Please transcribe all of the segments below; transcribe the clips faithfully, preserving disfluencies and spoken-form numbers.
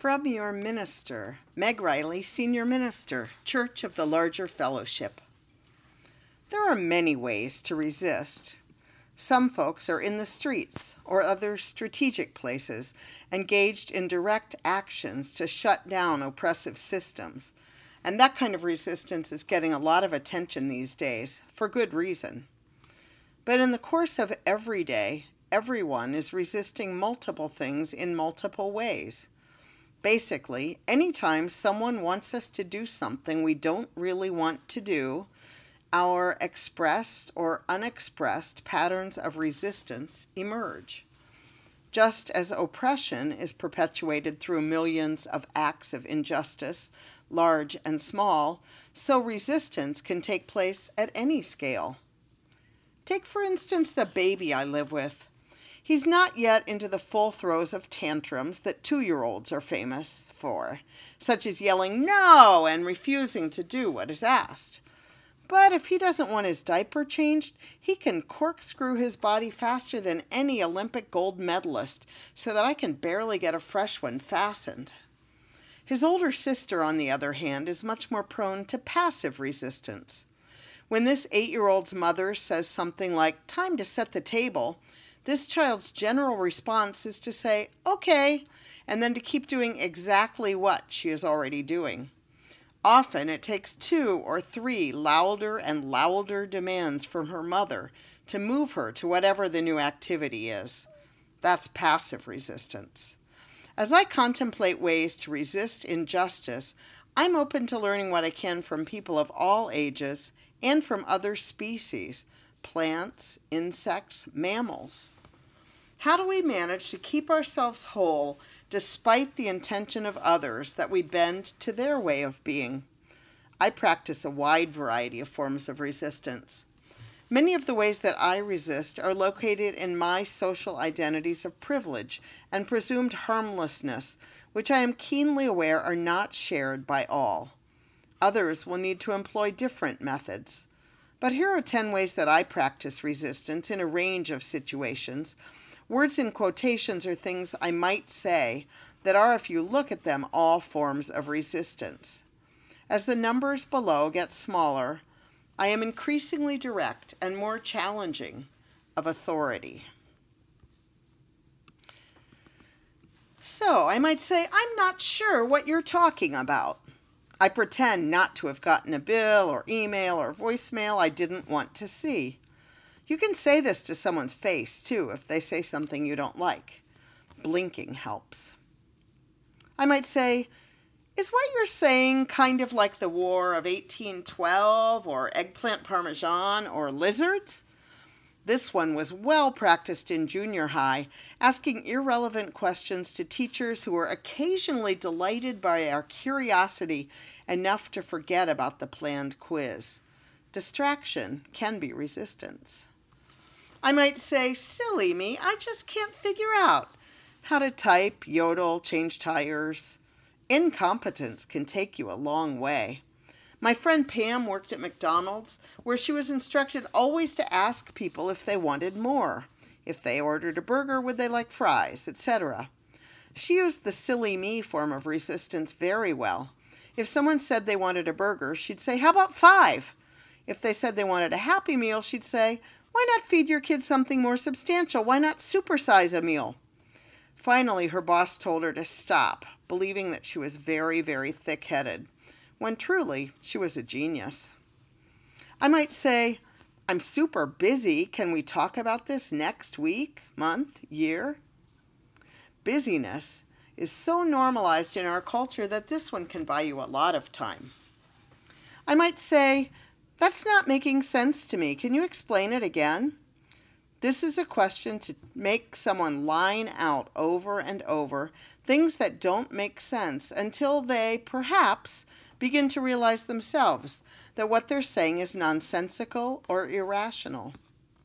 From your minister, Meg Riley, Senior Minister, Church of the Larger Fellowship. There are many ways to resist. Some folks are in the streets or other strategic places, engaged in direct actions to shut down oppressive systems. And that kind of resistance is getting a lot of attention these days, for good reason. But in the course of every day, everyone is resisting multiple things in multiple ways. Basically, anytime someone wants us to do something we don't really want to do, our expressed or unexpressed patterns of resistance emerge. Just as oppression is perpetuated through millions of acts of injustice, large and small, so resistance can take place at any scale. Take, for instance, the baby I live with. He's not yet into the full throes of tantrums that two-year-olds are famous for, such as yelling no and refusing to do what is asked. But if he doesn't want his diaper changed, he can corkscrew his body faster than any Olympic gold medalist so that I can barely get a fresh one fastened. His older sister, on the other hand, is much more prone to passive resistance. When this eight-year-old's mother says something like, "Time to set the table," this child's general response is to say, "Okay," and then to keep doing exactly what she is already doing. Often it takes two or three louder and louder demands from her mother to move her to whatever the new activity is. That's passive resistance. As I contemplate ways to resist injustice, I'm open to learning what I can from people of all ages and from other species, plants, insects, mammals. How do we manage to keep ourselves whole despite the intention of others that we bend to their way of being? I practice a wide variety of forms of resistance. Many of the ways that I resist are located in my social identities of privilege and presumed harmlessness, which I am keenly aware are not shared by all. Others will need to employ different methods. But here are ten ways that I practice resistance in a range of situations. Words in quotations are things I might say that are, if you look at them, all forms of resistance. As the numbers below get smaller, I am increasingly direct and more challenging of authority. So I might say, "I'm not sure what you're talking about." I pretend not to have gotten a bill or email or voicemail I didn't want to see. You can say this to someone's face, too, if they say something you don't like. Blinking helps. I might say, "Is what you're saying kind of like the War of eighteen twelve or eggplant parmesan or lizards?" This one was well practiced in junior high, asking irrelevant questions to teachers who were occasionally delighted by our curiosity enough to forget about the planned quiz. Distraction can be resistance. I might say, "Silly me, I just can't figure out how to type, yodel, change tires." Incompetence can take you a long way. My friend Pam worked at McDonald's, where she was instructed always to ask people if they wanted more. If they ordered a burger, would they like fries, et cetera. She used the silly me form of resistance very well. If someone said they wanted a burger, she'd say, "How about five?" If they said they wanted a Happy Meal, she'd say, "Why not feed your kids something more substantial? Why not supersize a meal?" Finally, her boss told her to stop, believing that she was very, very thick-headed, when truly she was a genius. I might say, "I'm super busy. Can we talk about this next week, month, year?" Busyness is so normalized in our culture that this one can buy you a lot of time. I might say, "That's not making sense to me. Can you explain it again?" This is a question to make someone line out over and over things that don't make sense until they, perhaps, begin to realize themselves that what they're saying is nonsensical or irrational.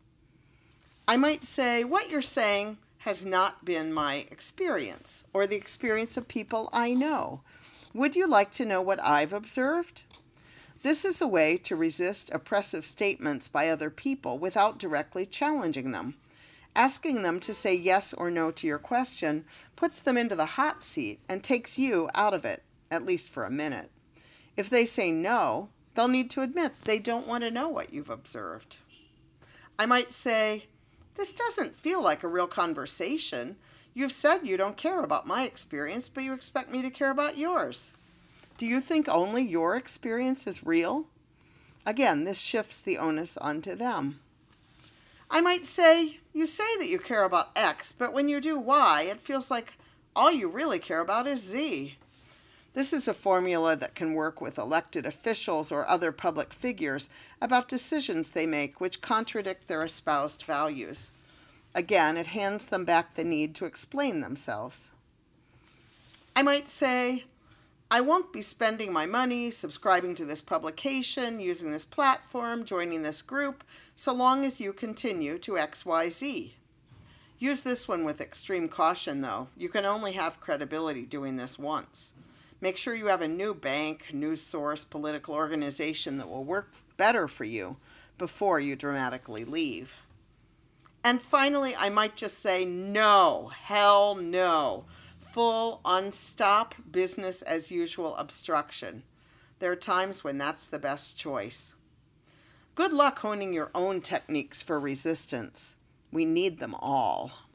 I might say, "What you're saying has not been my experience or the experience of people I know. Would you like to know what I've observed?" This is a way to resist oppressive statements by other people without directly challenging them. Asking them to say yes or no to your question puts them into the hot seat and takes you out of it, at least for a minute. If they say no, they'll need to admit they don't want to know what you've observed. I might say, "This doesn't feel like a real conversation. You've said you don't care about my experience, but you expect me to care about yours. Do you think only your experience is real?" Again, this shifts the onus onto them. I might say, "You say that you care about X, but when you do Y, it feels like all you really care about is Z." This is a formula that can work with elected officials or other public figures about decisions they make which contradict their espoused values. Again, it hands them back the need to explain themselves. I might say, "I won't be spending my money subscribing to this publication, using this platform, joining this group, so long as you continue to X Y Z. Use this one with extreme caution, though. You can only have credibility doing this once. Make sure you have a new bank, news source, political organization that will work better for you before you dramatically leave." And finally, I might just say, "No, hell no. Full on stop business as usual obstruction." There are times when that's the best choice. Good luck honing your own techniques for resistance. We need them all.